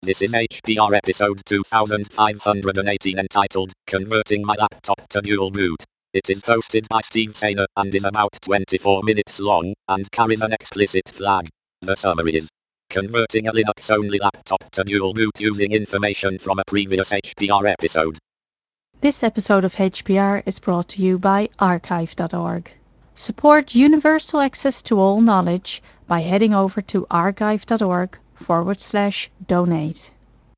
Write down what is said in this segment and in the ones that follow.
This is HPR episode 2518 entitled Converting My Laptop to Dual Boot. It is hosted by Steve Sainer and is about 24 minutes long and carries an explicit flag. The summary is converting a Linux-only laptop to dual boot using information from a previous HPR episode. This episode of HPR is brought to you by archive.org. Support universal access to all knowledge by heading over to archive.org/donate.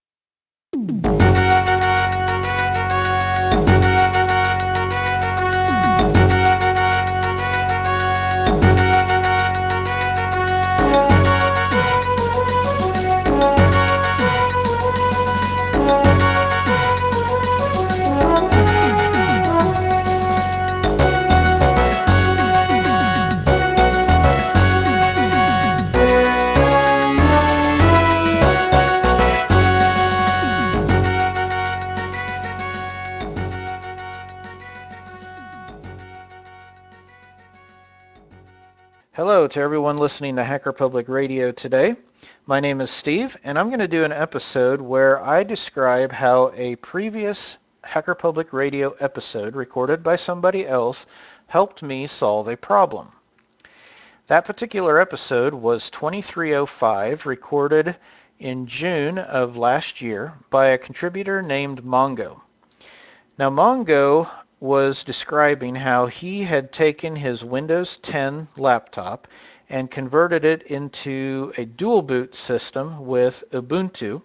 Hello to everyone listening to Hacker Public Radio today. My name is Steve, and I'm going to do an episode where I describe how a previous Hacker Public Radio episode recorded by somebody else helped me solve a problem. That particular episode was 2305, recorded in June of last year by a contributor named Mongo. Now, Mongo was describing how he had taken his Windows 10 laptop and converted it into a dual boot system with Ubuntu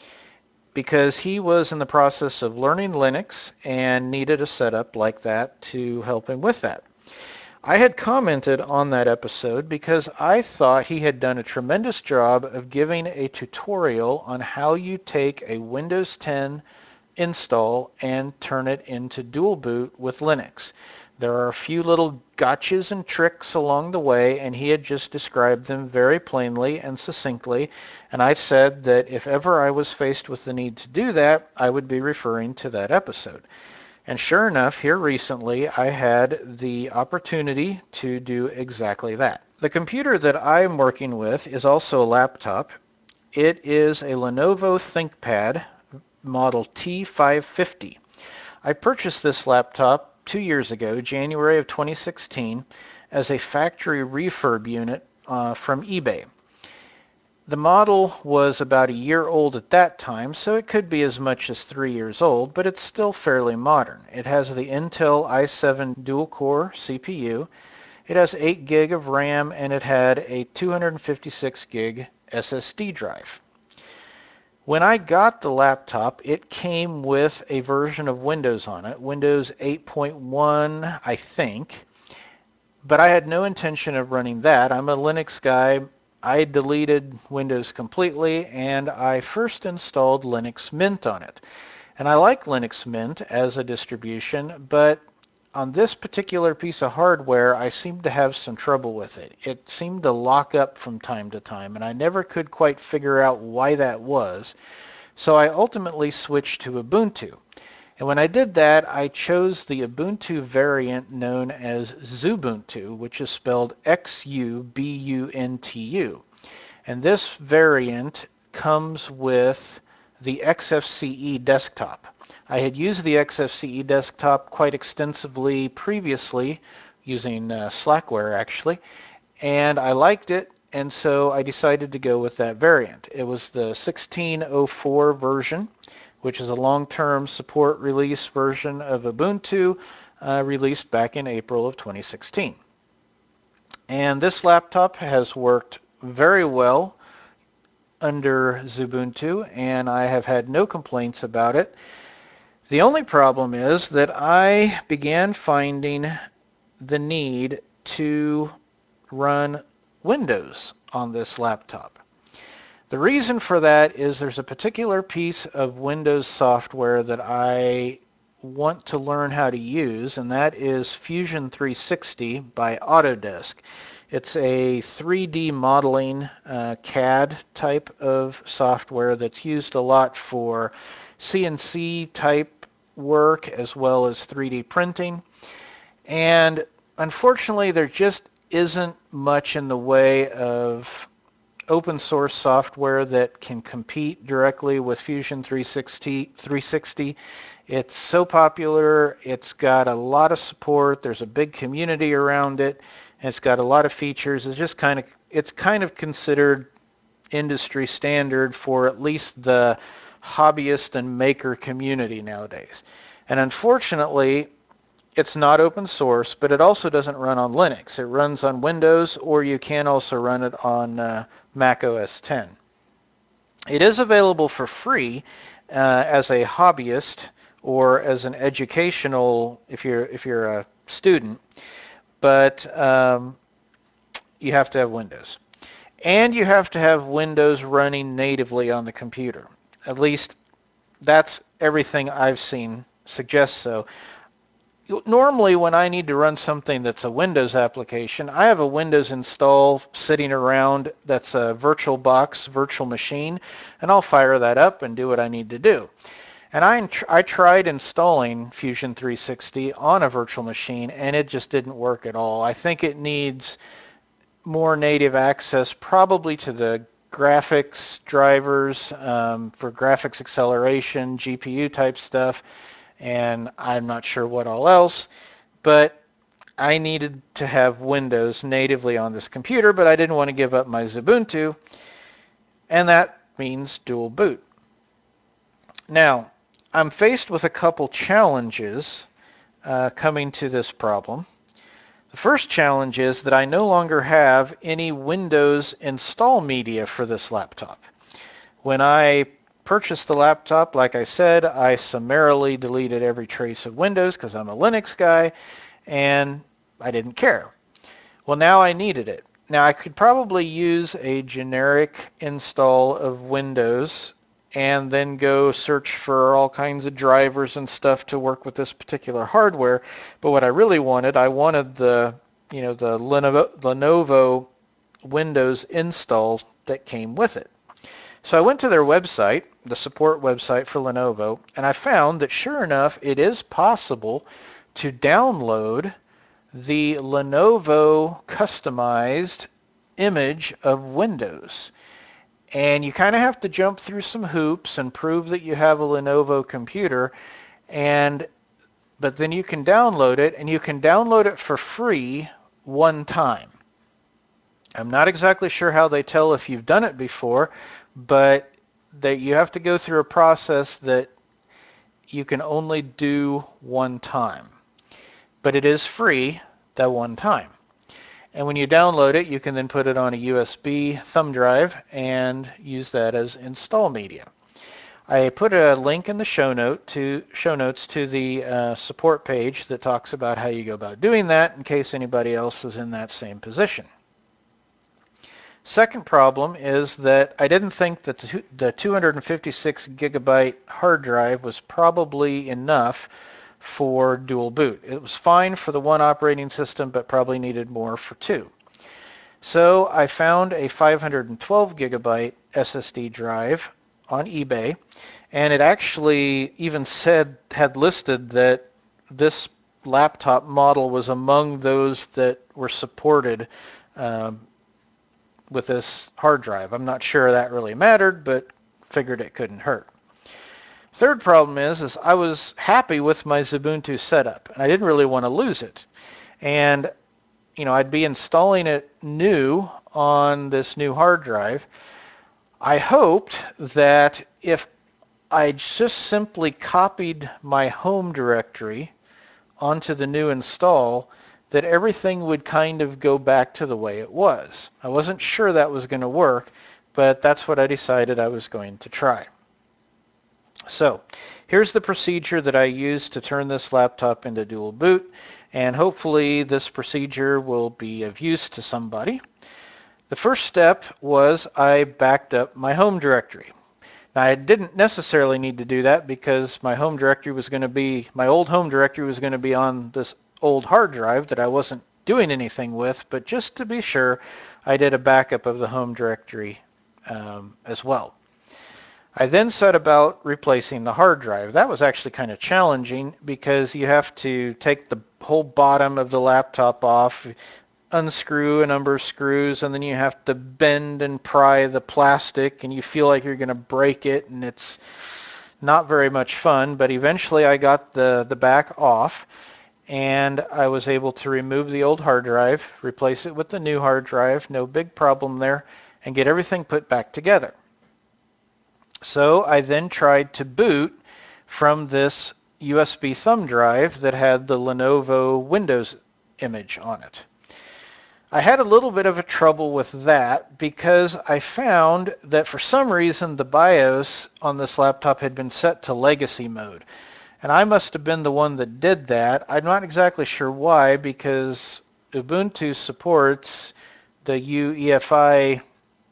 because he was in the process of learning Linux and needed a setup like that to help him with that. I had commented on that episode because I thought he had done a tremendous job of giving a tutorial on how you take a Windows 10 install and turn it into dual boot with Linux. There are a few little gotchas and tricks along the way, and he had just described them very plainly and succinctly, and I said that if ever I was faced with the need to do that, I would be referring to that episode. And sure enough, here recently, I had the opportunity to do exactly that. The computer that I'm working with is also a laptop. It is a Lenovo ThinkPad model T550. I purchased this laptop 2 years ago, January of 2016, as a factory refurb unit from eBay. The model was about a year old at that time, so it could be as much as 3 years old, but it's still fairly modern. It has the Intel i7 dual-core CPU, it has 8 gig of RAM, and it had a 256 gig SSD drive. When I got the laptop, it came with a version of Windows on it, Windows 8.1, I think, but I had no intention of running that. I'm a Linux guy. I deleted Windows completely, and I first installed Linux Mint on it. And I like Linux Mint as a distribution, but on this particular piece of hardware, I seemed to have some trouble with it. It seemed to lock up from time to time, and I never could quite figure out why that was. So I ultimately switched to Ubuntu. And when I did that, I chose the Ubuntu variant known as Xubuntu, which is spelled Xubuntu. And this variant comes with the XFCE desktop. I had used the XFCE desktop quite extensively previously, using Slackware actually, and I liked it, and so I decided to go with that variant. It was the 16.04 version, which is a long-term support release version of Ubuntu, released back in April of 2016. And this laptop has worked very well under Xubuntu, and I have had no complaints about it. The only problem is that I began finding the need to run Windows on this laptop. The reason for that is there's a particular piece of Windows software that I want to learn how to use, and that is Fusion 360 by Autodesk. It's a 3D modeling CAD type of software that's used a lot for CNC type work as well as 3D printing. And unfortunately, there just isn't much in the way of open source software that can compete directly with Fusion 360. It's so popular. It's got a lot of support. There's a big community around it, and it's got a lot of features. It's kind of considered industry standard for at least the hobbyist and maker community nowadays. And unfortunately, it's not open source, but it also doesn't run on Linux. It runs on Windows, or you can also run it on Mac OS X. It is available for free as a hobbyist or as an educational, if you're a student, but you have to have Windows. And you have to have Windows running natively on the computer. At least that's everything I've seen suggests so. Normally, when I need to run something that's a Windows application, I have a Windows install sitting around that's a VirtualBox virtual machine, and I'll fire that up and do what I need to do. And I tried installing Fusion 360 on a virtual machine, and it just didn't work at all. I think it needs more native access, probably to the graphics drivers for graphics acceleration, GPU type stuff, and I'm not sure what all else, but I needed to have Windows natively on this computer, but I didn't want to give up my Xubuntu, and that means dual boot. Now, I'm faced with a couple challenges coming to this problem. The first challenge is that I no longer have any Windows install media for this laptop. When I purchased the laptop, like I said, I summarily deleted every trace of Windows because I'm a Linux guy, and I didn't care. Well, now I needed it. Now, I could probably use a generic install of Windows and then go search for all kinds of drivers and stuff to work with this particular hardware. But what I really wanted, I wanted the Lenovo Windows install that came with it. So I went to their website, the support website for Lenovo, and I found that sure enough, it is possible to download the Lenovo customized image of Windows. And you kind of have to jump through some hoops and prove that you have a Lenovo computer, but then you can download it, and you can download it for free one time. I'm not exactly sure how they tell if you've done it before, but that you have to go through a process that you can only do one time. But it is free that one time. And when you download it, you can then put it on a USB thumb drive and use that as install media. I put a link in the show notes to the support page that talks about how you go about doing that in case anybody else is in that same position. Second problem is that I didn't think that the 256 gigabyte hard drive was probably enough for dual boot. It was fine for the one operating system, but probably needed more for two. So I found a 512 gigabyte SSD drive on eBay, and it actually even had listed that this laptop model was among those that were supported with this hard drive. I'm not sure that really mattered, but figured it couldn't hurt. Third problem is I was happy with my Xubuntu setup, and I didn't really want to lose it. And I'd be installing it new on this new hard drive. I hoped that if I just simply copied my home directory onto the new install, that everything would kind of go back to the way it was. I wasn't sure that was going to work, but that's what I decided I was going to try. So here's the procedure that I used to turn this laptop into dual boot, and hopefully this procedure will be of use to somebody. The first step was I backed up my home directory. Now, I didn't necessarily need to do that because my home directory was going to be, my old home directory was going to be on this old hard drive that I wasn't doing anything with, but just to be sure, I did a backup of the home directory as well. I then set about replacing the hard drive. That was actually kind of challenging because you have to take the whole bottom of the laptop off. unscrew a number of screws, and then you have to bend and pry the plastic, and you feel like you're going to break it, and it's not very much fun. But eventually I got the back off, and I was able to remove the old hard drive, replace it with the new hard drive, no big problem there, and get everything put back together. So I then tried to boot from this USB thumb drive that had the Lenovo Windows image on it. I had a little bit of a trouble with that because I found that for some reason the BIOS on this laptop had been set to legacy mode. And I must have been the one that did that. I'm not exactly sure why, because Ubuntu supports the UEFI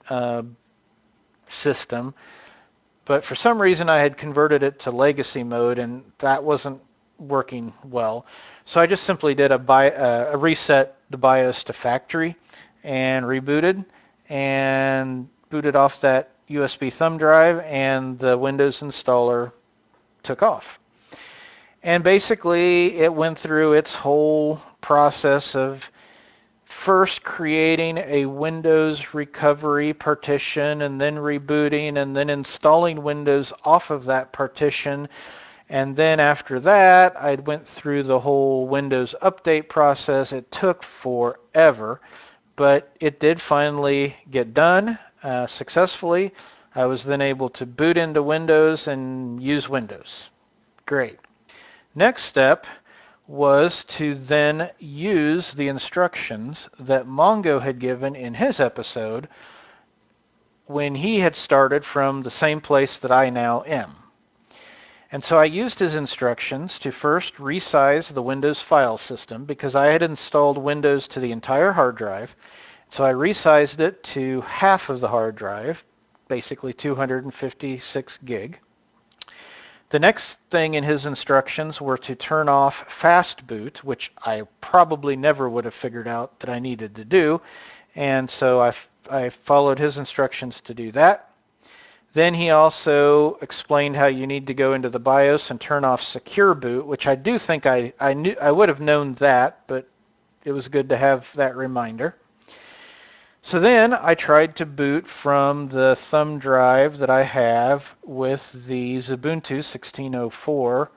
system, but for some reason I had converted it to legacy mode, and that wasn't working well. So I just simply did a reset the BIOS to factory and rebooted and booted off that USB thumb drive, and the Windows installer took off. And basically it went through its whole process of first creating a Windows recovery partition and then rebooting and then installing Windows off of that partition. And then after that, I went through the whole Windows update process. It took forever, but it did finally get done successfully. I was then able to boot into Windows and use Windows. Great. Next step was to then use the instructions that Mongo had given in his episode when he had started from the same place that I now am. And so I used his instructions to first resize the Windows file system because I had installed Windows to the entire hard drive. So I resized it to half of the hard drive, basically 256 gig. The next thing in his instructions were to turn off fast boot, which I probably never would have figured out that I needed to do. And so I followed his instructions to do that. Then he also explained how you need to go into the BIOS and turn off secure boot, which I do think I knew I would have known that, but it was good to have that reminder. So then I tried to boot from the thumb drive that I have with the Xubuntu 16.04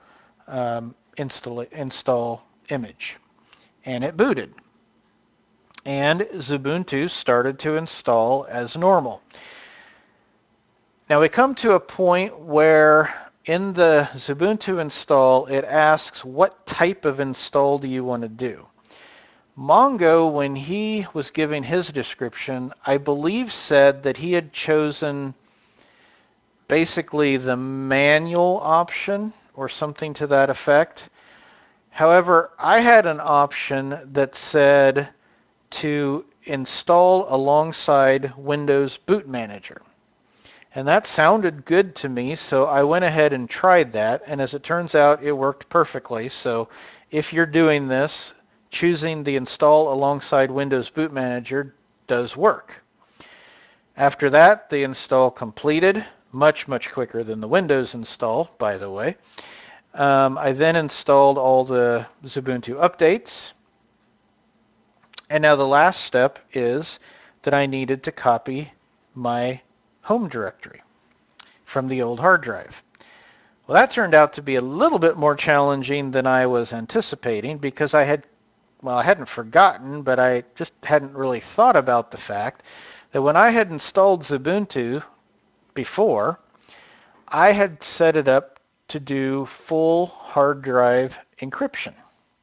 install image, and it booted. And Xubuntu started to install as normal. Now we come to a point where in the Xubuntu install it asks what type of install do you want to do. Mongo, when he was giving his description, I believe said that he had chosen basically the manual option or something to that effect. However, I had an option that said to install alongside Windows Boot Manager. And that sounded good to me, so I went ahead and tried that, and as it turns out, it worked perfectly. So if you're doing this, choosing the install alongside Windows Boot Manager does work. After that, the install completed, much quicker than the Windows install, by the way. I then installed all the Xubuntu updates. And now the last step is that I needed to copy my home directory from the old hard drive. Well, that turned out to be a little bit more challenging than I was anticipating because I hadn't forgotten, but I just hadn't really thought about the fact that when I had installed Xubuntu before, I had set it up to do full hard drive encryption.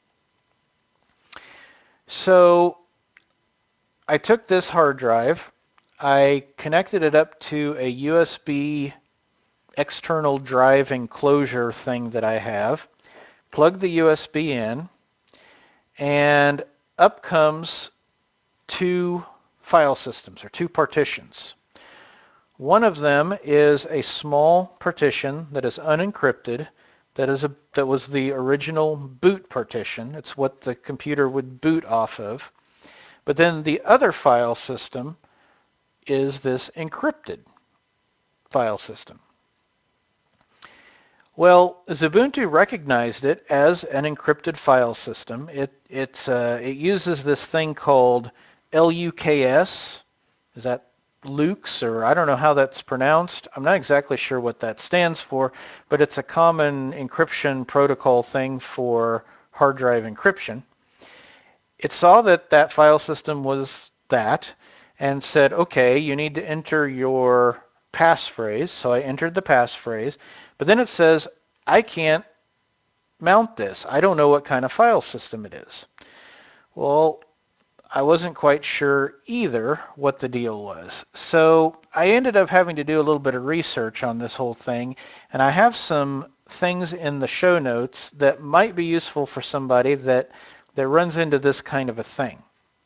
So I took this hard drive, I connected it up to a USB external drive enclosure thing that I have, plugged the USB in, and up comes two file systems, or two partitions. One of them is a small partition that is unencrypted, that was the original boot partition. It's what the computer would boot off of. But then the other file system is this encrypted file system. Well, Ubuntu recognized it as an encrypted file system. It uses this thing called LUKS. Is that Lukes, or I don't know how that's pronounced. I'm not exactly sure what that stands for, but it's a common encryption protocol thing for hard drive encryption. It saw that that file system was that and said, okay, you need to enter your passphrase. So I entered the passphrase, but then it says, I can't mount this. I don't know what kind of file system it is. Well, I wasn't quite sure either what the deal was. So I ended up having to do a little bit of research on this whole thing, and I have some things in the show notes that might be useful for somebody that runs into this kind of a thing.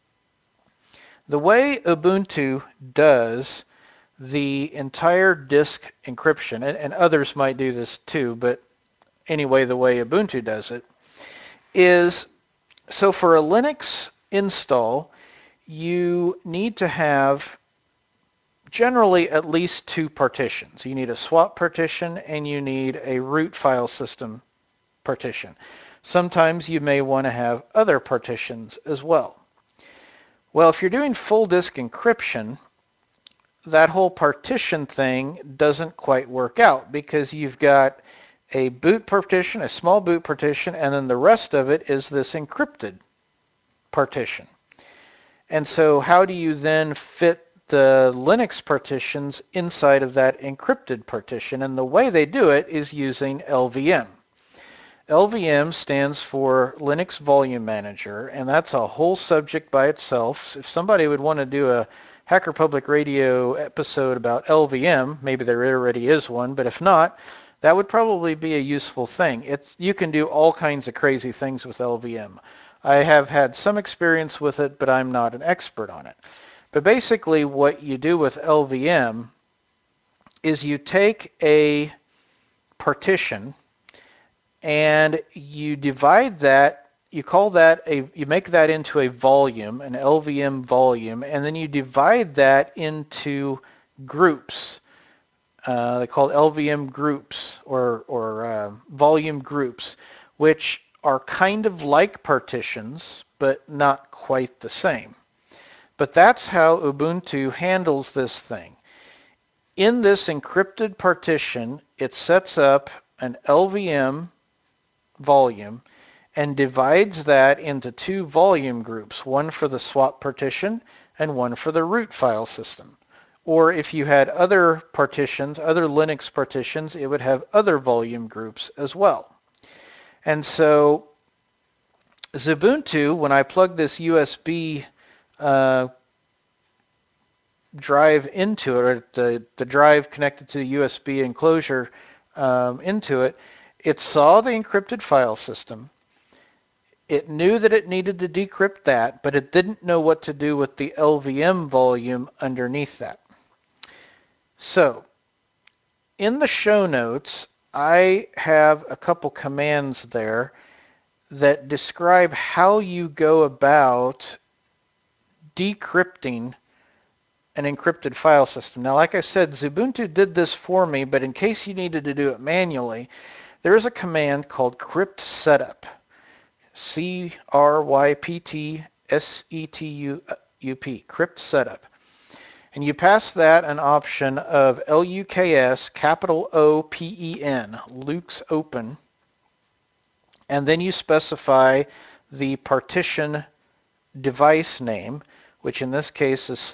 The way Ubuntu does the entire disk encryption, and others might do this too, but anyway, the way Ubuntu does it, is so for a Linux install, you need to have generally at least two partitions. You need a swap partition and you need a root file system partition. Sometimes you may want to have other partitions as well. Well, if you're doing full disk encryption, that whole partition thing doesn't quite work out because you've got a boot partition, a small boot partition, and then the rest of it is this encrypted partition. And so how do you then fit the Linux partitions inside of that encrypted partition? And the way they do it is using LVM. LVM stands for Linux Volume Manager, and that's a whole subject by itself. If somebody would want to do a Hacker Public Radio episode about LVM, maybe there already is one, but if not, that would probably be a useful thing. You can do all kinds of crazy things with LVM. I have had some experience with it, but I'm not an expert on it. But basically what you do with LVM is you take a partition and you divide that, you make that into a volume, an LVM volume, and then you divide that into groups. They call LVM groups or volume groups, which are kind of like partitions, but not quite the same. But that's how Ubuntu handles this thing. In this encrypted partition, it sets up an LVM volume and divides that into two volume groups, one for the swap partition and one for the root file system. Or if you had other partitions, other Linux partitions, it would have other volume groups as well. And so Ubuntu, when I plug this USB drive into it, or the drive connected to the USB enclosure into it, it saw the encrypted file system. It knew that it needed to decrypt that, but it didn't know what to do with the LVM volume underneath that. So, in the show notes, I have a couple commands there that describe how you go about decrypting an encrypted file system. Now, like I said, Ubuntu did this for me, but in case you needed to do it manually, there is a command called crypt setup. CRYPTSETUP, crypt setup. And you pass that an option of LUKS, capital OPEN, Luke's open, and then you specify the partition device name, which in this case is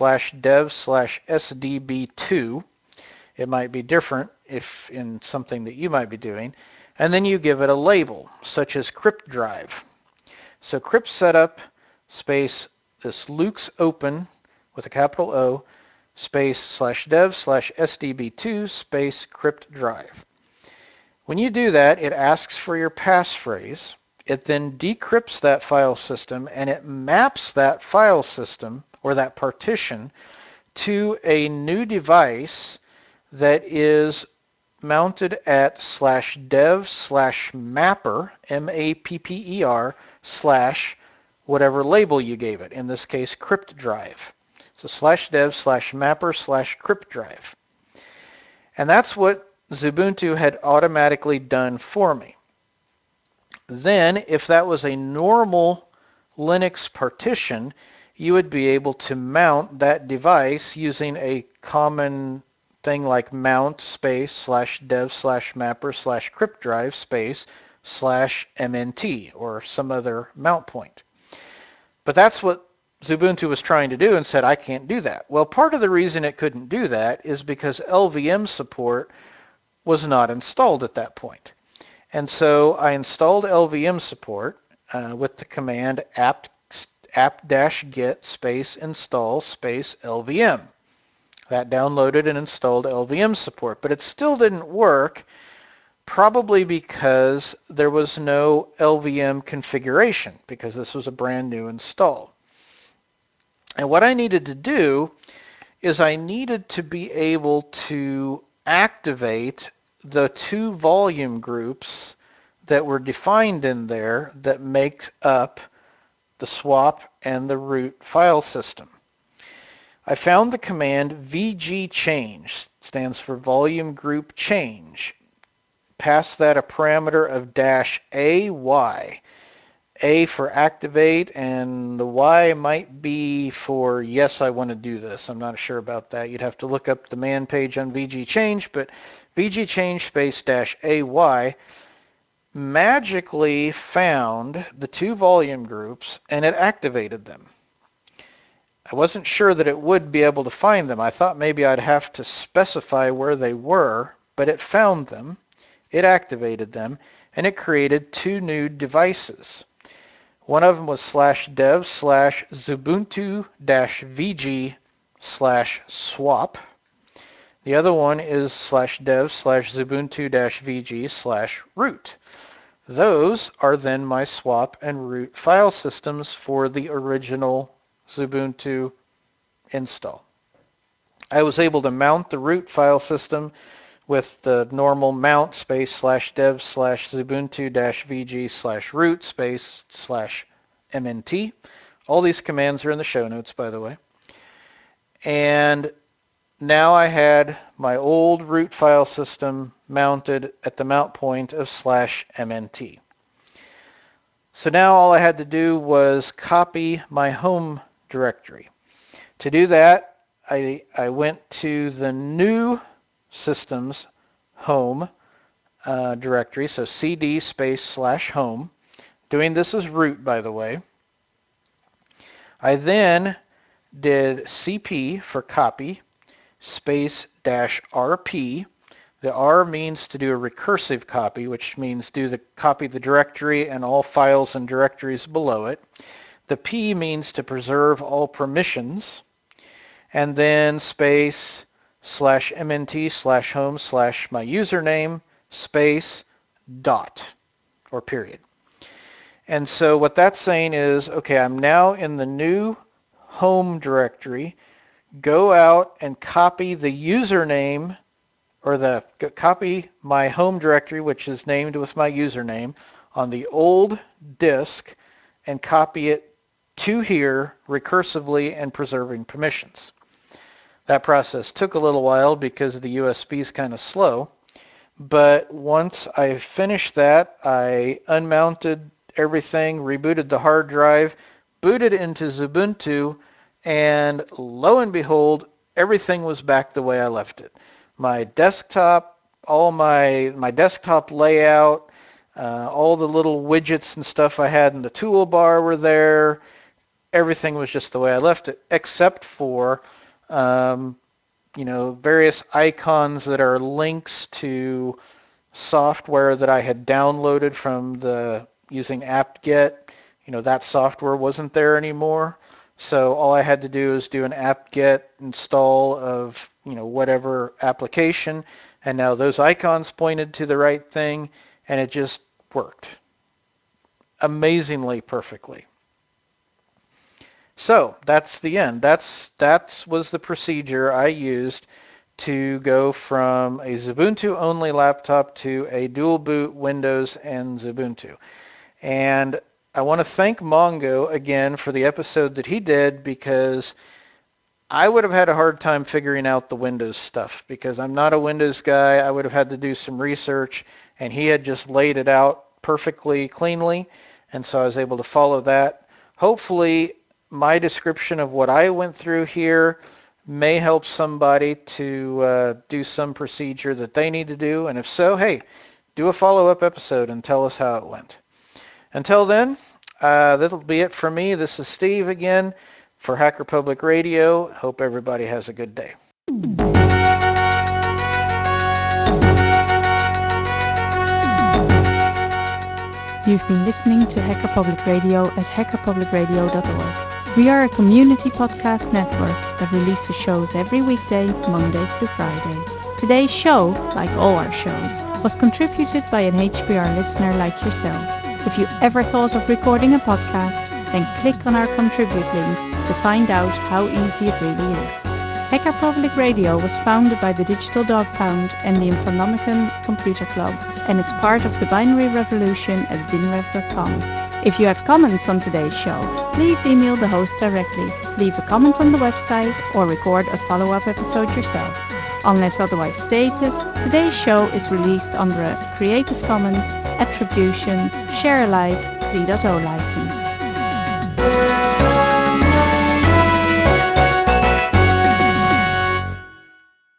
/dev/SDB2. It might be different if in something that you might be doing. And then you give it a label, such as crypt drive. So crypt setup space this Luke's open with a capital O space /dev/SDB2 space crypt drive. When you do that, it asks for your passphrase. It then decrypts that file system and it maps that file system or that partition to a new device that is mounted at /dev/mapper, MAPPER, whatever label you gave it, in this case crypt drive. So /dev/mapper/crypt drive. And that's what Xubuntu had automatically done for me. Then, if that was a normal Linux partition, you would be able to mount that device using a common thing like mount space slash dev slash mapper slash crypt drive space slash mnt or some other mount point. But that's what Xubuntu was trying to do and said, I can't do that. Well, part of the reason it couldn't do that is because LVM support was not installed at that point. And so I installed LVM support with the command apt-get space install space LVM. That downloaded and installed LVM support, but it still didn't work, probably because there was no LVM configuration, because this was a brand new install. And what I needed to do is I needed to be able to activate the two volume groups that were defined in there that make up the swap and the root file system. I found the command vgchange, stands for volume group change. Pass that a parameter of -AY. A for activate, and the Y might be for yes, I want to do this. I'm not sure about that. You'd have to look up the man page on vgchange, but vgchange space -AY magically found the two volume groups and it activated them. I wasn't sure that it would be able to find them. I thought maybe I'd have to specify where they were, but it found them, it activated them, and it created two new devices. One of them was /dev/xubuntu-vg/swap. The other one is /dev/xubuntu-vg/root. Those are then my swap and root file systems for the original Xubuntu install. I was able to mount the root file system with the normal mount space /dev/xubuntu-vg/root space /mnt. All these commands are in the show notes, by the way. And now I had my old root file system mounted at the mount point of /mnt. So now all I had to do was copy my home directory. To do that, I went to the new system's home directory, so cd space /home. Doing this as root, by the way. I then did cp for copy space -rp. The R means to do a recursive copy, which means copy the directory and all files and directories below it. The P means to preserve all permissions. And then space /mnt/home/ my username space dot or period. And so what that's saying is, okay, I'm now in the new home directory. Go out and copy the username or copy my home directory, which is named with my username, on the old disk and copy it to here recursively and preserving permissions. That process took a little while because the USB is kind of slow, but once I finished that, I unmounted everything, rebooted the hard drive, booted into Xubuntu, and lo and behold, everything was back the way I left it. My desktop, all my desktop layout, all the little widgets and stuff I had in the toolbar were there. Everything was just the way I left it, except for various icons that are links to software that I had downloaded from using apt-get. That software wasn't there anymore. So all I had to do is do an apt-get install of, whatever application. And now those icons pointed to the right thing, and it just worked amazingly perfectly. So that's the end. That was the procedure I used to go from a Xubuntu-only laptop to a dual boot Windows and Xubuntu. And I want to thank Mongo again for the episode that he did, because I would have had a hard time figuring out the Windows stuff because I'm not a Windows guy. I would have had to do some research, and he had just laid it out perfectly cleanly, and so I was able to follow that. Hopefully, my description of what I went through here may help somebody to do some procedure that they need to do, and if so, hey, do a follow-up episode and tell us how it went. Until then, that'll be it for me. This is Steve again for Hacker Public Radio. Hope everybody has a good day. You've been listening to Hacker Public Radio at hackerpublicradio.org. We are a community podcast network that releases shows every weekday, Monday through Friday. Today's show, like all our shows, was contributed by an HPR listener like yourself. If you ever thought of recording a podcast, then click on our contribute link to find out how easy it really is. Hacker Public Radio was founded by the Digital Dog Pound and the Infonomicon Computer Club and is part of the binary revolution at binrev.com. If you have comments on today's show, please email the host directly, leave a comment on the website, or record a follow-up episode yourself. Unless otherwise stated, today's show is released under a Creative Commons Attribution Share Alike 3.0 license.